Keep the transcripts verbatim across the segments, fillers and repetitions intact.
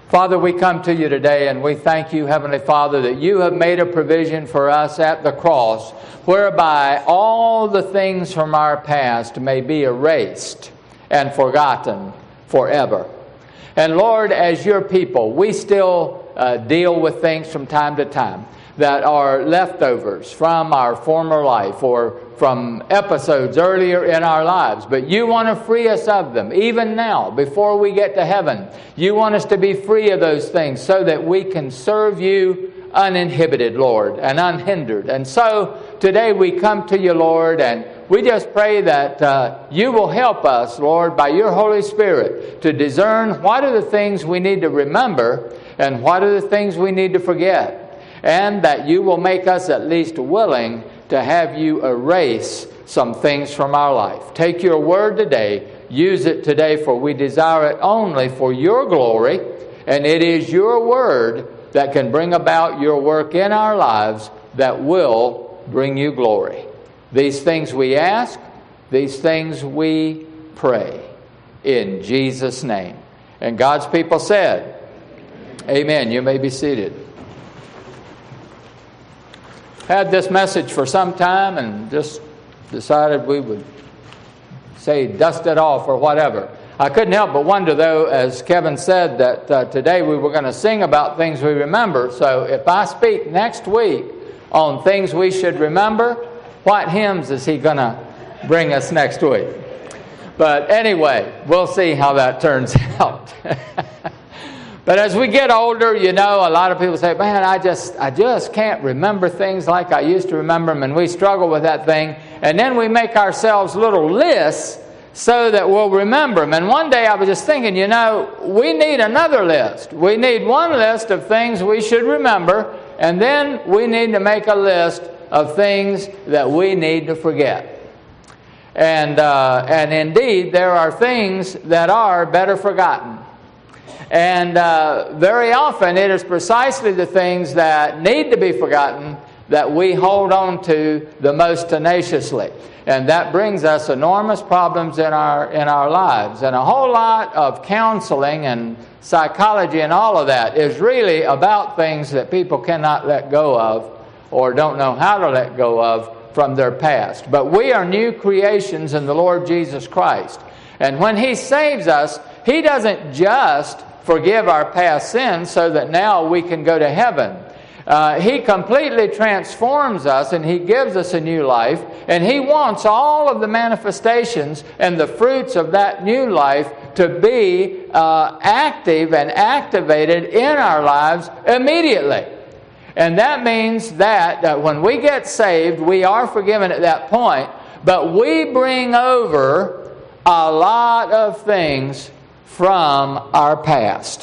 Father, we come to you today and we thank you, Heavenly Father, that you have made a provision for us at the cross whereby all the things from our past may be erased and forgotten forever. And Lord, as your people, we still uh, deal with things from time to time that are leftovers from our former life or from episodes earlier in our lives. But you want to free us of them, even now, before we get to heaven. You want us to be free of those things so that we can serve you uninhibited, Lord, and unhindered. And so today we come to you, Lord, and we just pray that uh, you will help us, Lord, by your Holy Spirit to discern what are the things we need to remember and what are the things we need to forget. And that you will make us at least willing to have you erase some things from our life. Take your word today, use it today, for we desire it only for your glory, and it is your word that can bring about your work in our lives that will bring you glory. These things we ask, these things we pray, in Jesus' name. And God's people said, amen. You may be seated. Had this message for some time and just decided we would say dust it off or whatever. I couldn't help but wonder, though, as Kevin said, that uh, today we were going to sing about things we remember. So if I speak next week on things we should remember, what hymns is he going to bring us next week? But anyway, we'll see how that turns out. But as we get older, you know, a lot of people say, man, I just I just can't remember things like I used to remember them, and we struggle with that thing. And then we make ourselves little lists so that we'll remember them. And one day I was just thinking, you know, we need another list. We need one list of things we should remember, and then we need to make a list of things that we need to forget. And, uh, and indeed, there are things that are better forgotten. And uh, very often it is precisely the things that need to be forgotten that we hold on to the most tenaciously. And that brings us enormous problems in our, in our lives. And a whole lot of counseling and psychology and all of that is really about things that people cannot let go of or don't know how to let go of from their past. But we are new creations in the Lord Jesus Christ. And when He saves us, He doesn't just forgive our past sins so that now we can go to heaven. Uh, he completely transforms us and He gives us a new life, and He wants all of the manifestations and the fruits of that new life to be uh, active and activated in our lives immediately. And that means that uh, when we get saved, we are forgiven at that point, but we bring over a lot of things from our past.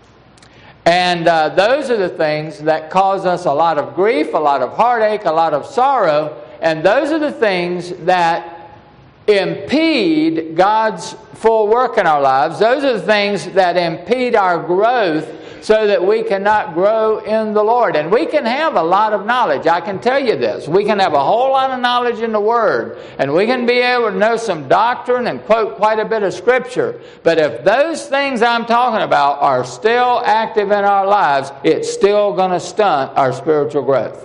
And uh, those are the things that cause us a lot of grief, a lot of heartache, a lot of sorrow, and those are the things that impede God's full work in our lives. Those are the things that impede our growth so that we cannot grow in the Lord. And we can have a lot of knowledge. I can tell you this. We can have a whole lot of knowledge in the Word. And we can be able to know some doctrine and quote quite a bit of Scripture. But if those things I'm talking about are still active in our lives, it's still going to stunt our spiritual growth.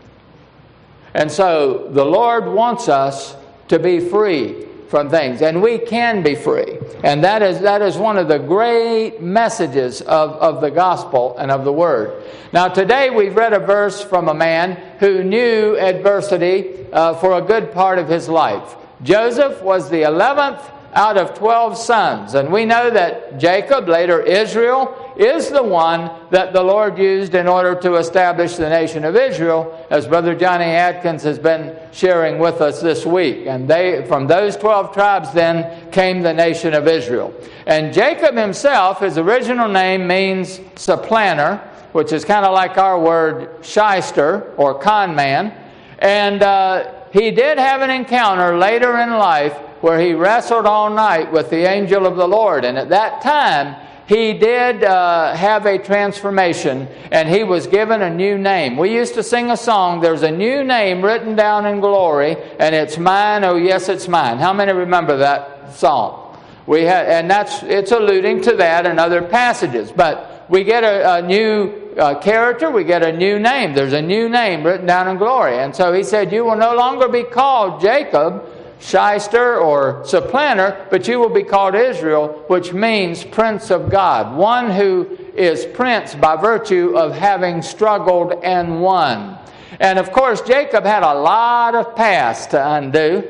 And so the Lord wants us to be free from things, and we can be free. And that is that is one of the great messages of, of the gospel and of the Word. Now today we've read a verse from a man who knew adversity uh, for a good part of his life. Joseph was the eleventh out of twelve sons, and we know that Jacob, later Israel, is the one that the Lord used in order to establish the nation of Israel, as Brother Johnny Atkins has been sharing with us this week. And they, from those twelve tribes then came the nation of Israel. And Jacob himself, his original name means supplanter, which is kind of like our word shyster or con man. And uh, he did have an encounter later in life where he wrestled all night with the angel of the Lord. And at that time, he did uh, have a transformation, and he was given a new name. We used to sing a song, there's a new name written down in glory, and it's mine, oh yes, it's mine. How many remember that song? We had, and that's it's alluding to that and other passages. But we get a, a new uh, character, we get a new name. There's a new name written down in glory. And so he said, you will no longer be called Jacob, shyster or supplanter, but you will be called Israel, which means Prince of God, one who is prince by virtue of having struggled and won. And of course, Jacob had a lot of past to undo.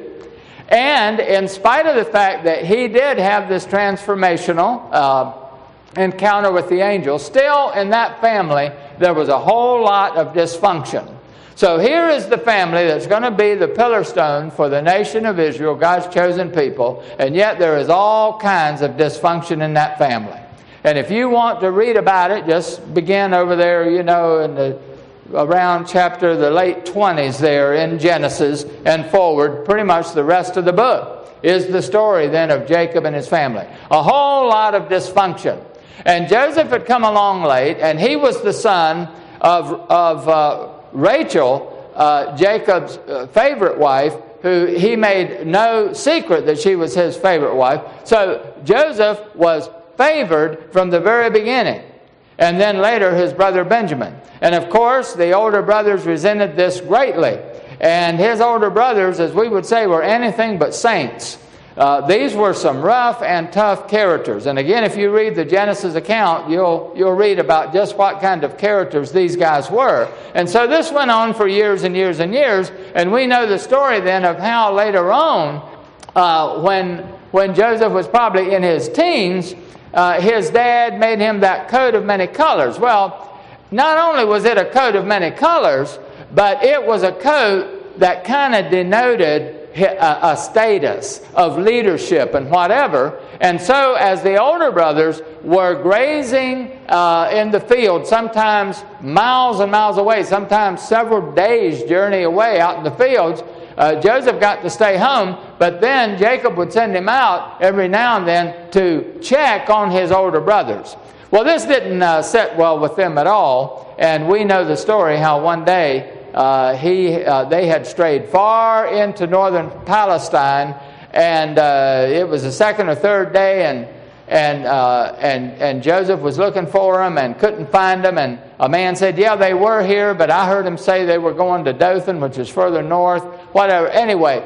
And in spite of the fact that he did have this transformational uh, encounter with the angel, still in that family there was a whole lot of dysfunction. So here is the family that's going to be the pillar stone for the nation of Israel, God's chosen people, and yet there is all kinds of dysfunction in that family. And if you want to read about it, just begin over there, you know, in the around chapter, the late twenties there in Genesis and forward, pretty much the rest of the book is the story then of Jacob and his family. A whole lot of dysfunction. And Joseph had come along late, and he was the son of, of uh, Rachel, uh, Jacob's uh, favorite wife, who he made no secret that she was his favorite wife. So Joseph was favored from the very beginning. And then later his brother Benjamin. And of course, the older brothers resented this greatly. And his older brothers, as we would say, were anything but saints. Uh, these were some rough and tough characters. And again, if you read the Genesis account, you'll, you'll read about just what kind of characters these guys were. And so this went on for years and years and years. And we know the story then of how later on, uh, when, when Joseph was probably in his teens, uh, his dad made him that coat of many colors. Well, not only was it a coat of many colors, but it was a coat that kind of denoted a, a status of leadership and whatever. And so as the older brothers were grazing uh, in the field, sometimes miles and miles away, sometimes several days' journey away out in the fields, uh, Joseph got to stay home, but then Jacob would send him out every now and then to check on his older brothers. Well, this didn't uh, sit well with them at all, and we know the story how one day Uh, he, uh, they had strayed far into northern Palestine, and uh, it was the second or third day, and and uh, and and Joseph was looking for them and couldn't find them. And a man said, "Yeah, they were here, but I heard him say they were going to Dothan, which is further north." Whatever. Anyway,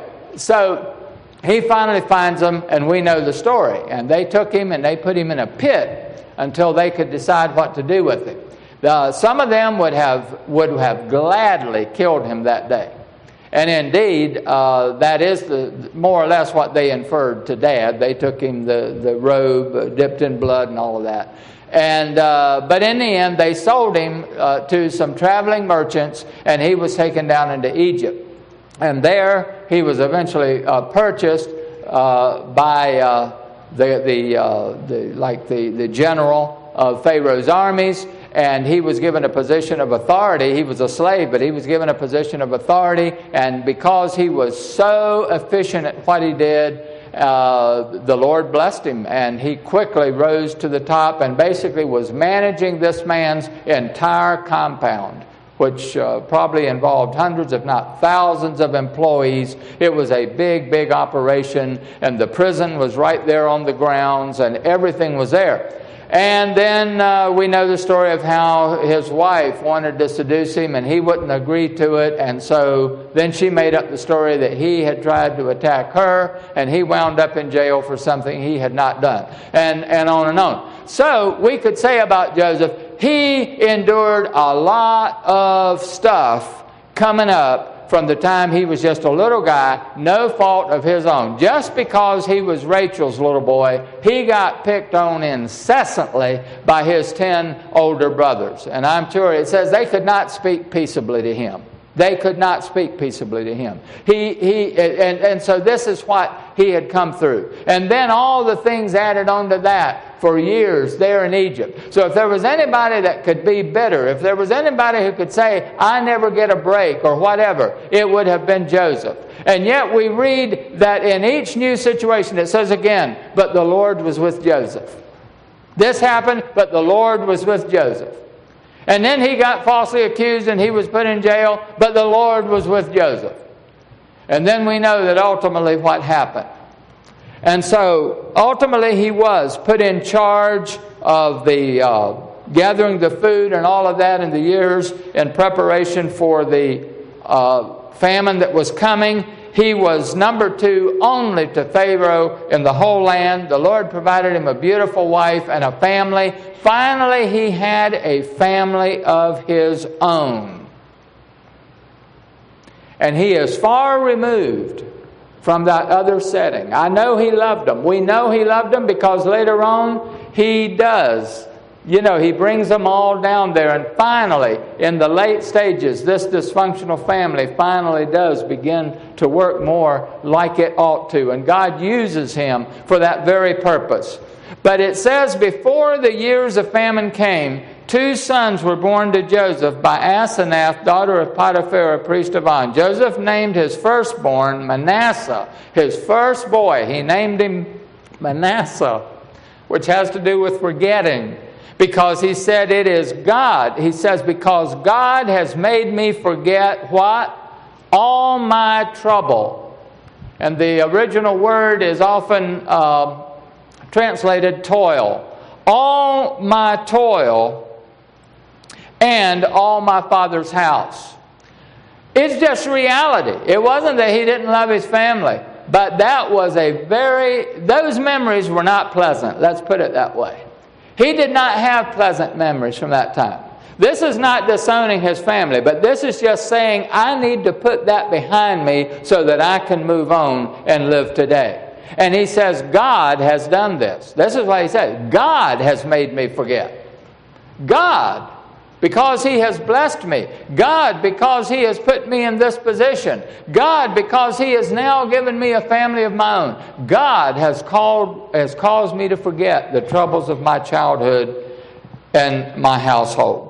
so he finally finds them, and we know the story. And they took him and they put him in a pit until they could decide what to do with him. Uh, some of them would have would have gladly killed him that day. And indeed, uh, that is the, more or less what they inferred to Dad. They took him the, the robe uh, dipped in blood and all of that. And uh, but in the end, they sold him uh, to some traveling merchants, and he was taken down into Egypt. And there he was eventually uh, purchased uh, by uh, the, the, uh, the, like the, the general of Pharaoh's armies. And he was given a position of authority. He was a slave, but he was given a position of authority. And because he was so efficient at what he did, uh, the Lord blessed him. And he quickly rose to the top and basically was managing this man's entire compound, which uh, probably involved hundreds, if not thousands of employees. It was a big, big operation. And the prison was right there on the grounds, and everything was there. And then uh, we know the story of how his wife wanted to seduce him and he wouldn't agree to it. And so then she made up the story that he had tried to attack her and he wound up in jail for something he had not done. And, and on and on. So we could say about Joseph, he endured a lot of stuff coming up from the time he was just a little guy, no fault of his own. Just because he was Rachel's little boy, he got picked on incessantly by his ten older brothers. And I'm sure it says they could not speak peaceably to him. They could not speak peaceably to him. He, he, and, and so this is what he had come through. And then all the things added on to that for years there in Egypt. So if there was anybody that could be bitter, if there was anybody who could say, I never get a break or whatever, it would have been Joseph. And yet we read that in each new situation it says again, but the Lord was with Joseph. This happened, but the Lord was with Joseph. And then he got falsely accused and he was put in jail, but the Lord was with Joseph. And then we know that ultimately what happened. And so ultimately he was put in charge of the uh, gathering the food and all of that in the years in preparation for the uh, famine that was coming. He was number two only to Pharaoh in the whole land. The Lord provided him a beautiful wife and a family. Finally, he had a family of his own. And he is far removed from that other setting. I know he loved them. We know he loved them because later on he does. You know, he brings them all down there. And finally, in the late stages, this dysfunctional family finally does begin to work more like it ought to. And God uses him for that very purpose. But it says, before the years of famine came, two sons were born to Joseph by Asenath, daughter of Potiphar, a priest of On. Joseph named his firstborn Manasseh, his first boy. He named him Manasseh, which has to do with forgetting. Because he said, it is God. He says, because God has made me forget what? All my trouble. And the original word is often uh, translated toil. All my toil and all my father's house. It's just reality. It wasn't that he didn't love his family, but that was a very, those memories were not pleasant. Let's put it that way. He did not have pleasant memories from that time. This is not disowning his family, but this is just saying, I need to put that behind me so that I can move on and live today. And he says, God has done this. This is what he said. God has made me forget. God, because he has blessed me. God, because he has put me in this position. God, because he has now given me a family of my own. God has called, has caused me to forget the troubles of my childhood and my household.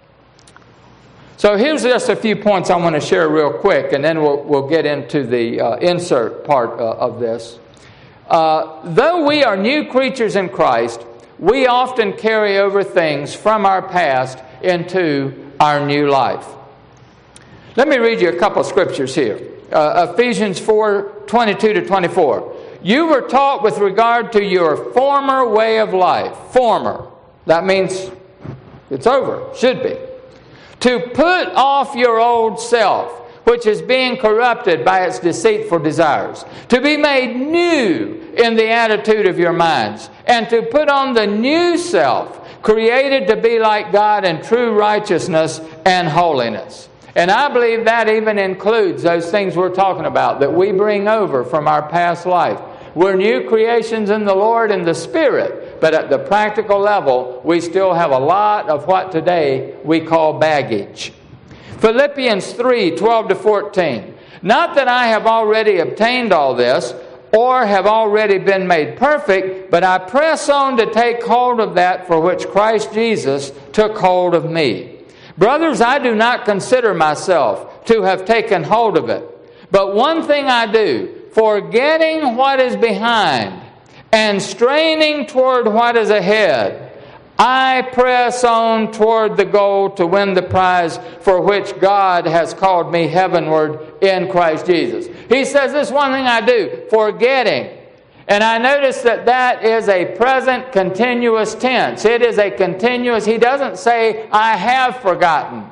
So here's just a few points I want to share real quick, and then we'll, we'll get into the uh, insert part uh, of this. Uh, though we are new creatures in Christ, we often carry over things from our past into our new life. Let me read you a couple of scriptures here. Uh, Ephesians four, twenty-two to twenty-four. You were taught with regard to your former way of life. Former. That means it's over. Should be. To put off your old self, which is being corrupted by its deceitful desires. To be made new in the attitude of your minds. And to put on the new self, created to be like God in true righteousness and holiness. And I believe that even includes those things we're talking about that we bring over from our past life. We're new creations in the Lord and the Spirit, but at the practical level, we still have a lot of what today we call baggage. Philippians three, twelve to fourteen. Not that I have already obtained all this, or have already been made perfect, but I press on to take hold of that for which Christ Jesus took hold of me. Brothers, I do not consider myself to have taken hold of it. But one thing I do, forgetting what is behind and straining toward what is ahead, I press on toward the goal to win the prize for which God has called me heavenward in Christ Jesus. He says this one thing I do, forgetting. And I notice that that is a present continuous tense. It is a continuous, he doesn't say, I have forgotten.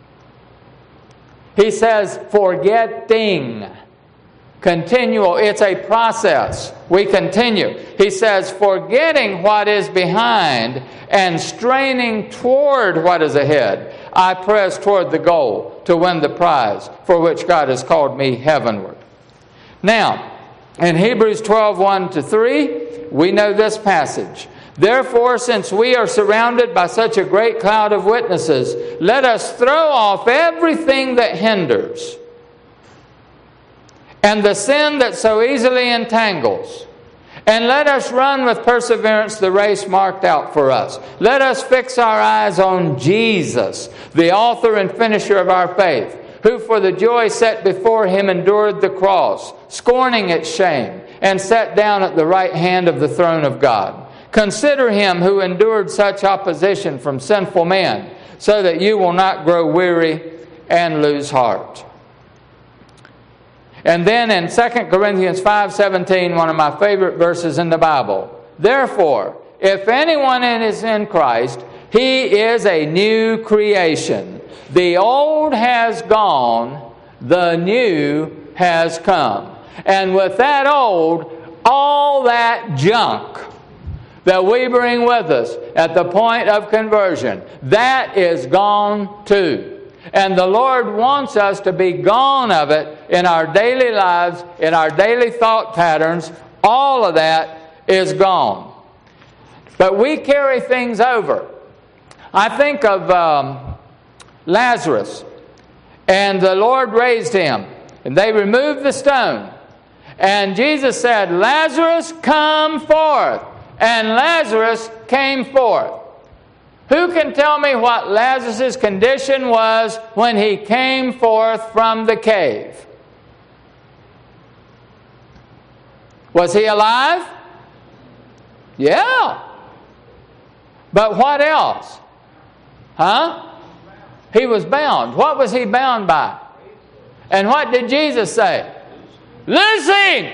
He says, forgetting. Continual. It's a process. We continue. He says, forgetting what is behind and straining toward what is ahead, I press toward the goal to win the prize for which God has called me heavenward. Now, in Hebrews twelve, one to three, we know this passage. Therefore, since we are surrounded by such a great cloud of witnesses, let us throw off everything that hinders and the sin that so easily entangles. And let us run with perseverance the race marked out for us. Let us fix our eyes on Jesus, the author and finisher of our faith, who for the joy set before him endured the cross, scorning its shame, and sat down at the right hand of the throne of God. Consider him who endured such opposition from sinful men, so that you will not grow weary and lose heart. And then in Second Corinthians five seventeen, one of my favorite verses in the Bible. Therefore, if anyone is in Christ, He is a new creation. The old has gone, the new has come. And with that old, all that junk that we bring with us at the point of conversion, that is gone too. And the Lord wants us to be gone of it in our daily lives, in our daily thought patterns. All of that is gone. But we carry things over. I think of um, Lazarus, and the Lord raised him, and they removed the stone. And Jesus said, "Lazarus, come forth." And Lazarus came forth. Who can tell me what Lazarus' condition was when he came forth from the cave? Was he alive? Yeah. But what else? Huh? He was bound. What was he bound by? And what did Jesus say? Listen!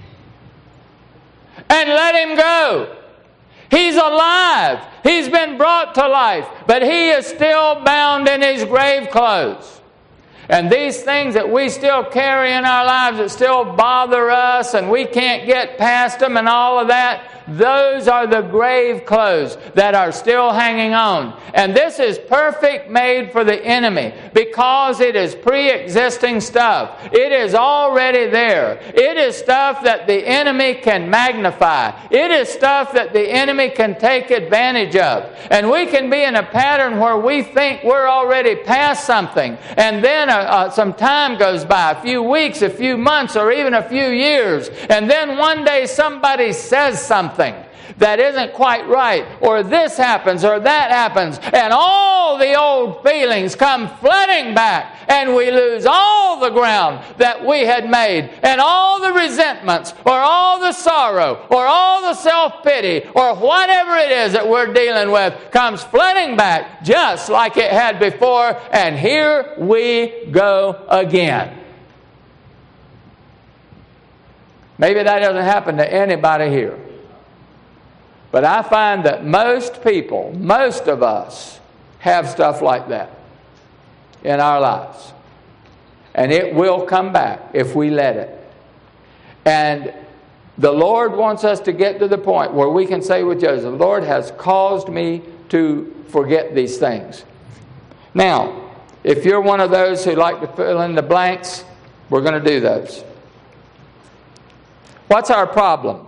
And let him go. He's alive. He's been brought to life. But he is still bound in his grave clothes. And these things that we still carry in our lives that still bother us and we can't get past them and all of that, those are the grave clothes that are still hanging on. And this is perfect made for the enemy because it is pre-existing stuff. It is already there. It is stuff that the enemy can magnify. It is stuff that the enemy can take advantage of. And we can be in a pattern where we think we're already past something. And then uh, uh, some time goes by, a few weeks, a few months, or even a few years. And then one day somebody says something that isn't quite right, or this happens, or that happens, and all the old feelings come flooding back, and we lose all the ground that we had made, and all the resentments, or all the sorrow, or all the self-pity, or whatever it is that we're dealing with comes flooding back just like it had before, and here we go again. Maybe that doesn't happen to anybody here. But I find that most people, most of us, have stuff like that in our lives. And it will come back if we let it. And the Lord wants us to get to the point where we can say with Joseph, "The Lord has caused me to forget these things." Now, if you're one of those who like to fill in the blanks, we're going to do those. What's our problem?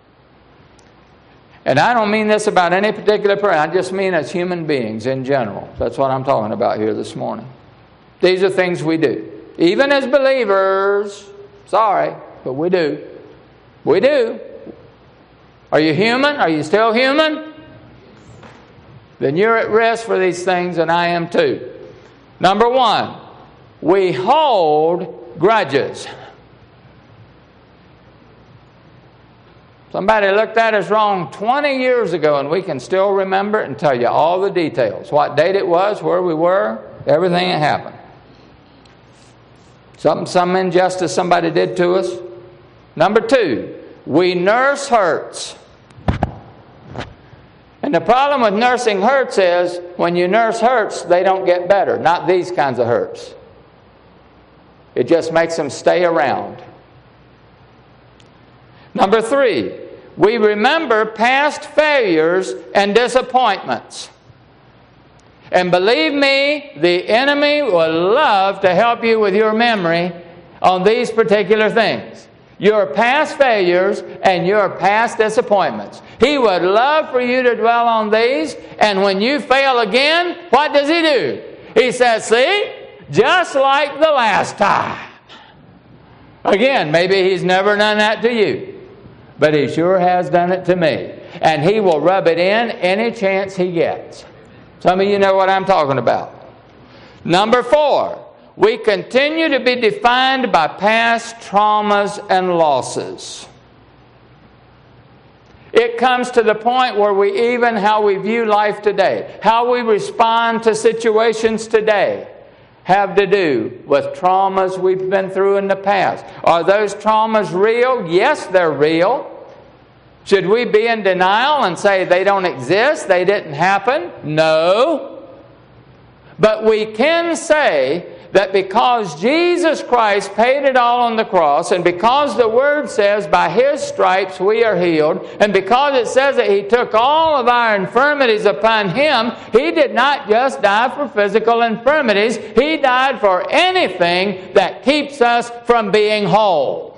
And I don't mean this about any particular person. I just mean as human beings in general. That's what I'm talking about here this morning. These are things we do. Even as believers. Sorry, but we do. We do. Are you human? Are you still human? Then you're at risk for these things, and I am too. Number one, we hold grudges. Somebody looked at us wrong twenty years ago, and we can still remember it and tell you all the details. What date it was, where we were, everything that happened. Something, some injustice somebody did to us. Number two, we nurse hurts. And the problem with nursing hurts is, when you nurse hurts, they don't get better. Not these kinds of hurts. It just makes them stay around. Number three, we remember past failures and disappointments. And believe me, the enemy will love to help you with your memory on these particular things. Your past failures and your past disappointments. He would love for you to dwell on these, and when you fail again, what does he do? He says, "See, just like the last time." Again, maybe he's never done that to you. But he sure has done it to me. And he will rub it in any chance he gets. Some of you know what I'm talking about. Number four, we continue to be defined by past traumas and losses. It comes to the point where we even how we view life today, how we respond to situations today, have to do with traumas we've been through in the past. Are those traumas real? Yes, they're real. Should we be in denial and say they don't exist, they didn't happen? No. But we can say that because Jesus Christ paid it all on the cross, and because the Word says by His stripes we are healed, and because it says that He took all of our infirmities upon Him, He did not just die for physical infirmities. He died for anything that keeps us from being whole.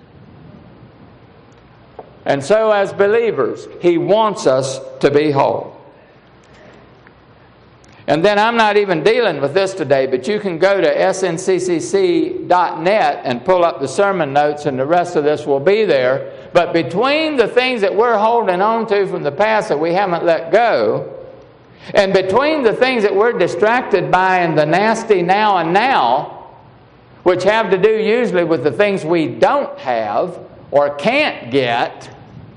And so as believers, He wants us to be whole. And then I'm not even dealing with this today, but you can go to S N C C C dot net and pull up the sermon notes, and the rest of this will be there. But between the things that we're holding on to from the past that we haven't let go, and between the things that we're distracted by in the nasty now and now, which have to do usually with the things we don't have or can't get,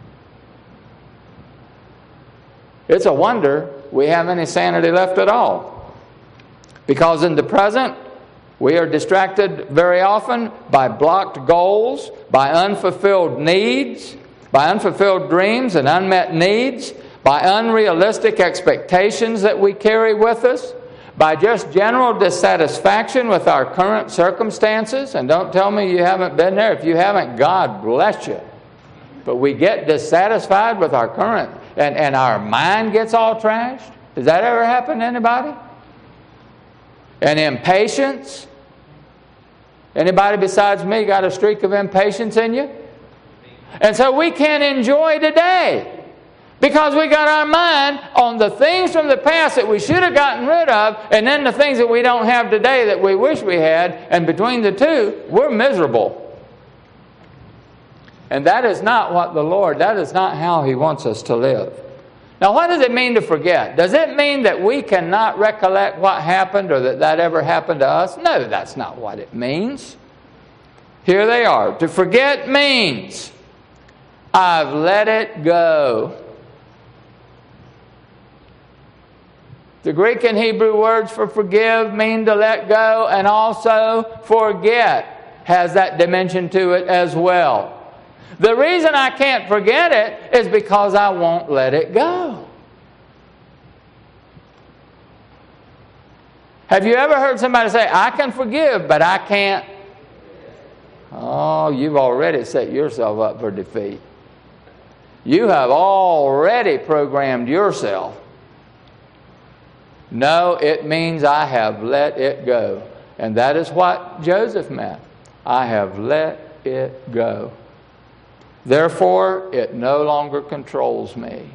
it's a wonder we have any sanity left at all. Because in the present, we are distracted very often by blocked goals, by unfulfilled needs, by unfulfilled dreams and unmet needs, by unrealistic expectations that we carry with us, by just general dissatisfaction with our current circumstances. And don't tell me you haven't been there. If you haven't, God bless you. But we get dissatisfied with our current, and, and our mind gets all trashed. Does that ever happen to anybody? And impatience. Anybody besides me got a streak of impatience in you? And so we can't enjoy today because we got our mind on the things from the past that we should have gotten rid of, and then the things that we don't have today that we wish we had, and between the two, we're miserable. And that is not what the Lord, that is not how He wants us to live. Now, what does it mean to forget? Does it mean that we cannot recollect what happened or that that ever happened to us? No, that's not what it means. Here they are. To forget means I've let it go. The Greek and Hebrew words for forgive mean to let go, and also forget has that dimension to it as well. The reason I can't forget it is because I won't let it go. Have you ever heard somebody say, I can forgive, but I can't? Oh, you've already set yourself up for defeat. You have already programmed yourself. No, it means I have let it go. And that is what Joseph meant. I have let it go. Therefore, it no longer controls me.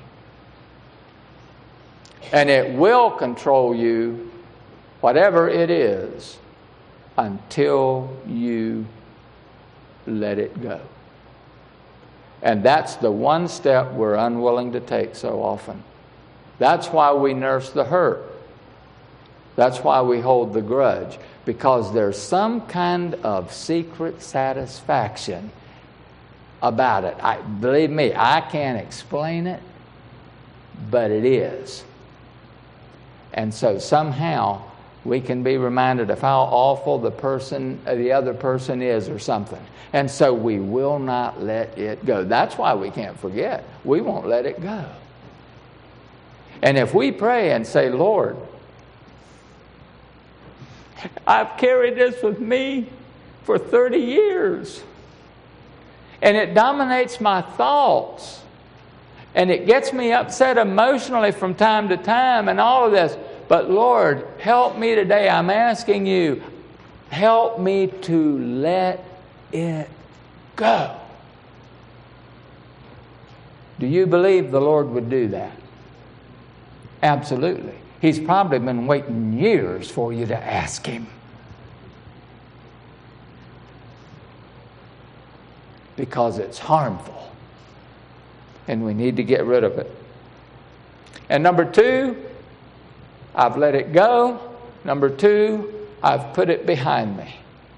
And it will control you, whatever it is, until you let it go. And that's the one step we're unwilling to take so often. That's why we nurse the hurt. That's why we hold the grudge. Because there's some kind of secret satisfaction about it. I, believe me, I can't explain it, but it is. And so somehow we can be reminded of how awful the person, the other person is or something. And so we will not let it go. That's why we can't forget. We won't let it go. And if we pray and say, Lord, I've carried this with me for thirty years. And it dominates my thoughts. And it gets me upset emotionally from time to time and all of this. But Lord, help me today. I'm asking you, help me to let it go. Do you believe the Lord would do that? Absolutely. He's probably been waiting years for you to ask Him. Because it's harmful. And we need to get rid of it. And number two, I've let it go. Number two, I've put it behind me.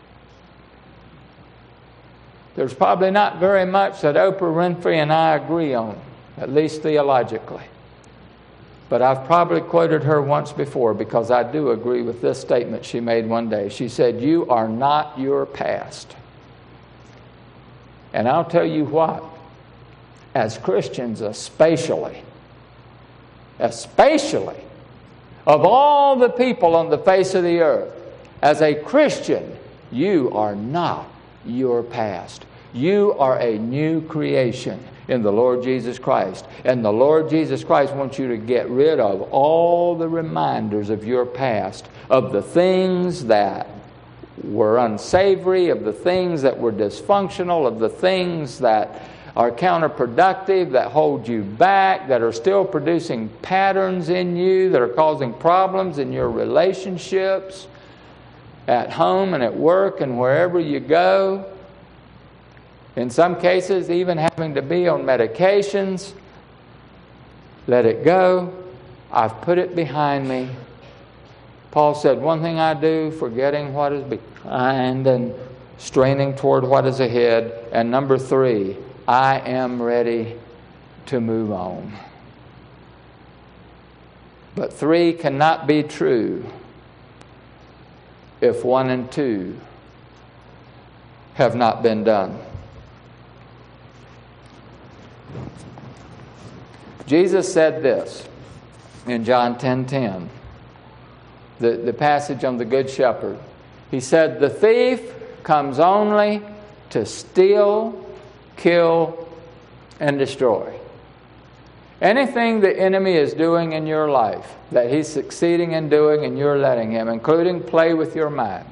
There's probably not very much that Oprah Winfrey and I agree on, at least theologically. But I've probably quoted her once before because I do agree with this statement she made one day. She said, "You are not your past." And I'll tell you what, as Christians especially, especially, of all the people on the face of the earth, as a Christian, you are not your past. You are a new creation in the Lord Jesus Christ. And the Lord Jesus Christ wants you to get rid of all the reminders of your past, of the things that were unsavory, of the things that were dysfunctional, of the things that are counterproductive, that hold you back, that are still producing patterns in you, that are causing problems in your relationships, at home and at work and wherever you go. In some cases, even having to be on medications. Let it go. I've put it behind me. Paul said, one thing I do, forgetting what is behind and straining toward what is ahead. And number three, I am ready to move on. But three cannot be true if one and two have not been done. Jesus said this in John ten ten, the, the passage on the Good Shepherd. He said, the thief comes only to steal, kill, and destroy. Anything the enemy is doing in your life that he's succeeding in doing and you're letting him, including play with your mind,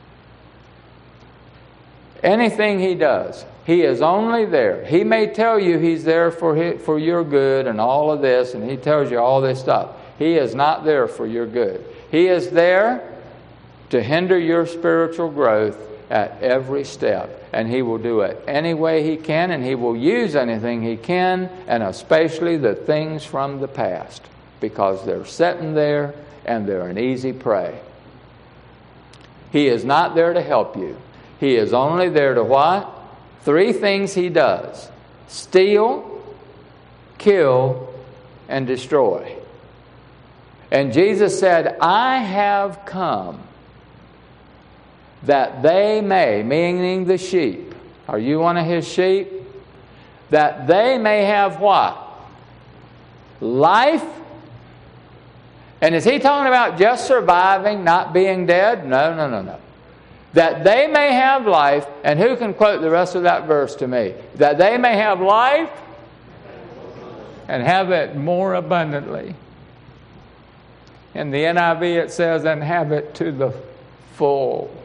anything he does, he is only there. He may tell you he's there for his, for your good and all of this, and he tells you all this stuff. He is not there for your good. He is there to hinder your spiritual growth at every step. And he will do it any way he can, and he will use anything he can, and especially the things from the past, because they're sitting there and they're an easy prey. He is not there to help you. He is only there to what? Three things he does: steal, kill, and destroy. And Jesus said, I have come that they may, meaning the sheep. Are you one of his sheep? That they may have what? Life. And is he talking about just surviving, not being dead? No, no, no, no. That they may have life, and who can quote the rest of that verse to me? That they may have life and have it more abundantly. In the N I V it says, and have it to the full.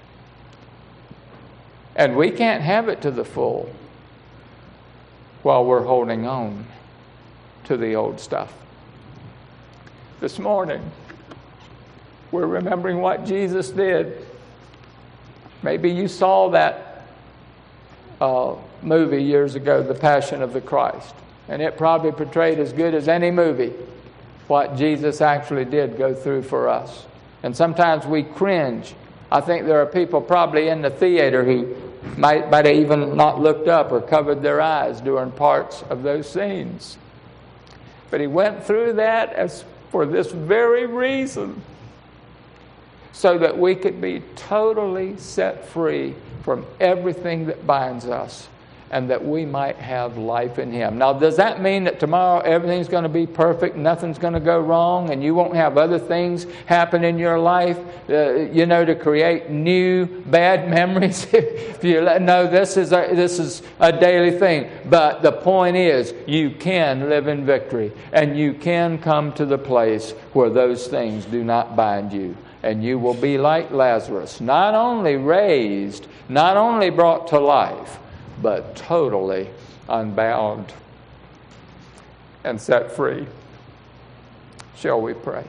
And we can't have it to the full while we're holding on to the old stuff. This morning, we're remembering what Jesus did. Maybe you saw that uh, movie years ago, The Passion of the Christ. And it probably portrayed as good as any movie what Jesus actually did go through for us. And sometimes we cringe. I think there are people probably in the theater who might, might have even not looked up or covered their eyes during parts of those scenes. But he went through that as for this very reason, so that we could be totally set free from everything that binds us, and that we might have life in him. Now, does that mean that tomorrow everything's going to be perfect, nothing's going to go wrong, and you won't have other things happen in your life, uh, you know, to create new bad memories? If you let, no, this is a, this is a daily thing. But the point is, you can live in victory, and you can come to the place where those things do not bind you. And you will be like Lazarus, not only raised, not only brought to life, but totally unbound and set free. Shall we pray?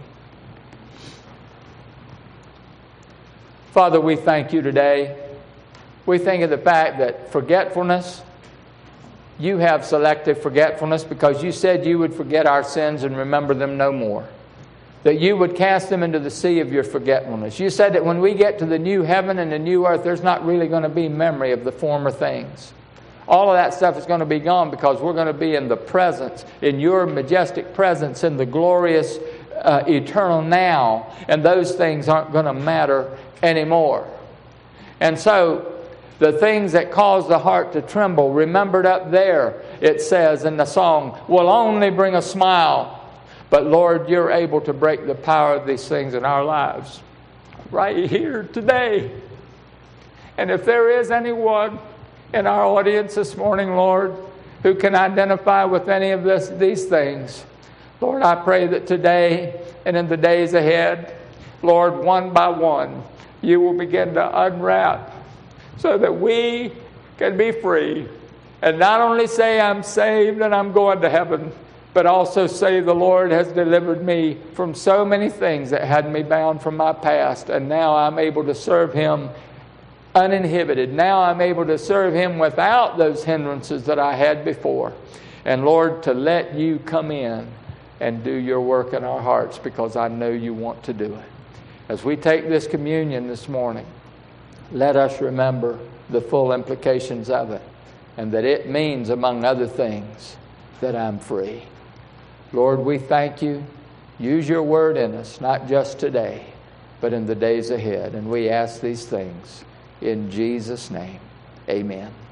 Father, we thank you today. We think of the fact that forgetfulness, you have selective forgetfulness, because you said you would forget our sins and remember them no more. That you would cast them into the sea of your forgetfulness. You said that when we get to the new heaven and the new earth, there's not really going to be memory of the former things. All of that stuff is going to be gone, because we're going to be in the presence, in your majestic presence, in the glorious uh, eternal now. And those things aren't going to matter anymore. And so, The things that cause the heart to tremble, remembered up there, it says in the song, will only bring a smile. But Lord, you're able to break the power of these things in our lives right here today. And if there is anyone in our audience this morning, Lord, who can identify with any of this, these things, Lord, I pray that today and in the days ahead, Lord, one by one, you will begin to unwrap so that we can be free and not only say I'm saved and I'm going to heaven, but also say the Lord has delivered me from so many things that had me bound from my past, and now I'm able to serve Him uninhibited. Now I'm able to serve Him without those hindrances that I had before. And Lord, to let you come in and do your work in our hearts, because I know you want to do it. As we take this communion this morning, let us remember the full implications of it, and that it means, among other things, that I'm free. Lord, we thank you. Use your word in us, not just today, but in the days ahead. And we ask these things in Jesus' name. Amen.